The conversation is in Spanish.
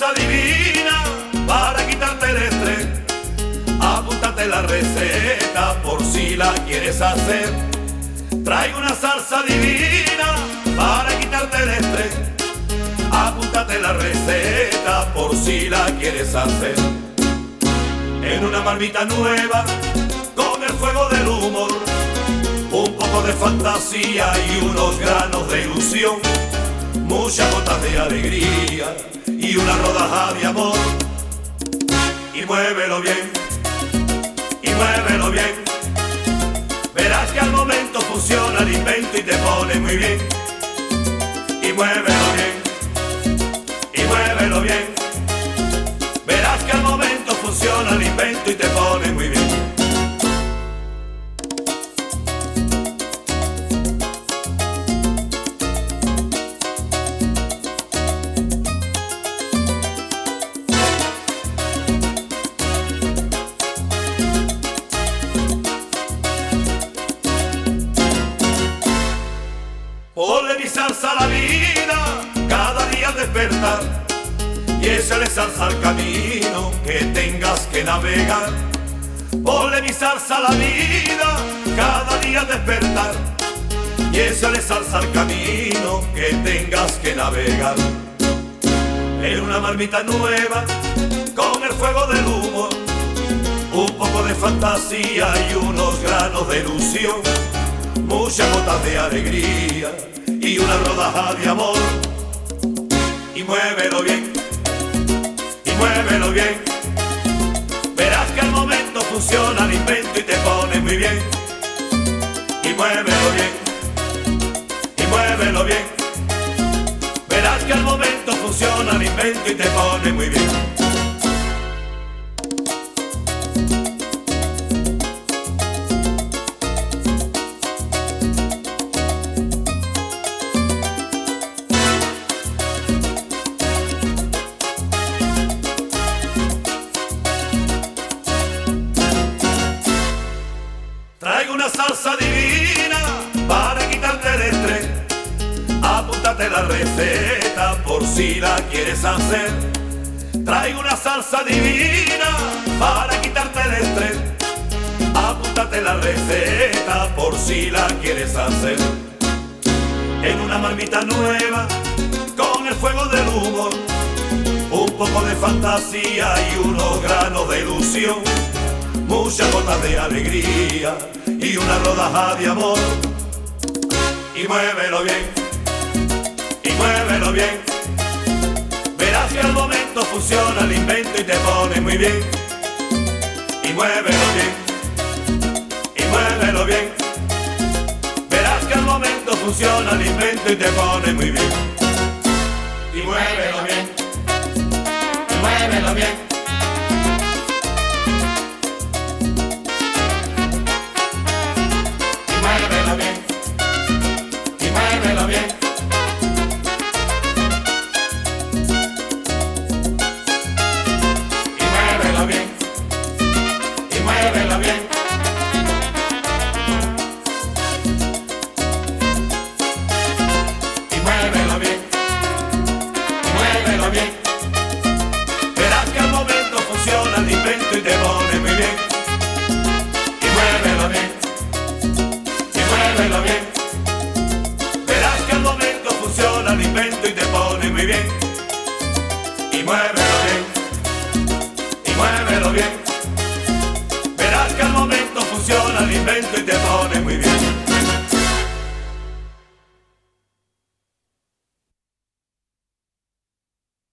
salsa divina para quitarte el estrés. Apúntate la receta por si la quieres hacer. Traigo una salsa divina para quitarte el estrés. Apúntate la receta por si la quieres hacer. En una marmita nueva, con el fuego del humor, un poco de fantasía y unos granos de ilusión, muchas gotas de alegría y una rodaja de amor. Y muévelo bien, y muévelo bien. Verás que al momento funciona el invento y te pone muy bien. Y muévelo bien, y muévelo bien. Verás que al momento funciona el invento y te pone muy bien. Ponle mi salsa a la vida, cada día despertar, y échale salsa al camino que tengas que navegar. Ponle mi salsa a la vida, cada día despertar, y échale salsa al camino que tengas que navegar. En una marmita nueva, con el fuego del humor, un poco de fantasía y unos granos de ilusión, muchas gotas de alegría y una rodaja de amor. Y muévelo bien, y muévelo bien. Verás que al momento funciona el invento y te pone muy bien. Y muévelo bien, y muévelo bien. Verás que al momento funciona el invento y te pone muy bien. Traigo una salsa divina para quitarte el estrés. Apúntate la receta por si la quieres hacer. Traigo una salsa divina para quitarte el estrés. Apúntate la receta por si la quieres hacer. En una marmita nueva, con el fuego del humor, un poco de fantasía y unos granos de ilusión, muchas gotas de alegría y una rodaja de amor. Y muévelo bien, y muévelo bien. Verás que al momento funciona el invento y te pone muy bien. Y muévelo bien, y muévelo bien. Verás que al momento funciona el invento y te pone muy bien. Y muévelo bien, y muévelo bien. Muévelo bien, y muévelo bien. Y muévelo bien, y muévelo bien. Y muévelo bien, y muévelo bien. Verás que al momento funciona el invento y te pone muy bien.